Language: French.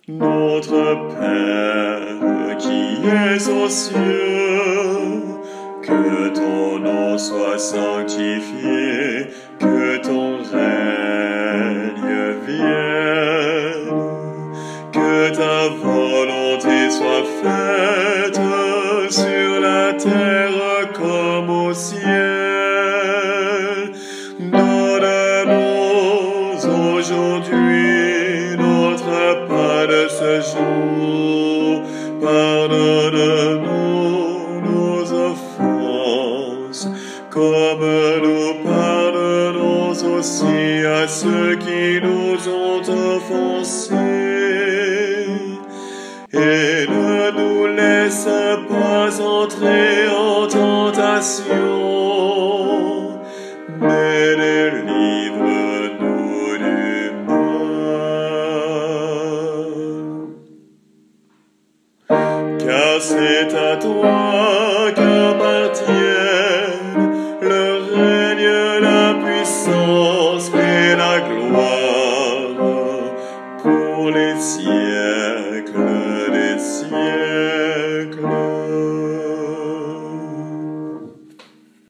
Notre Père qui es aux cieux, que ton nom soit sanctifié, que ton règne vienne, que ta volonté soit faite sur la terre comme au ciel. Donne-nous aujourd'hui notre pain de ce jour. Pardonne-nous nos offenses, comme nous pardonnons aussi à ceux qui nous ont offensés. Et ne nous laisse pas entrer en tentation, mais délivre-nous du mal. Car c'est à toi qu'appartiennent le règne, la puissance,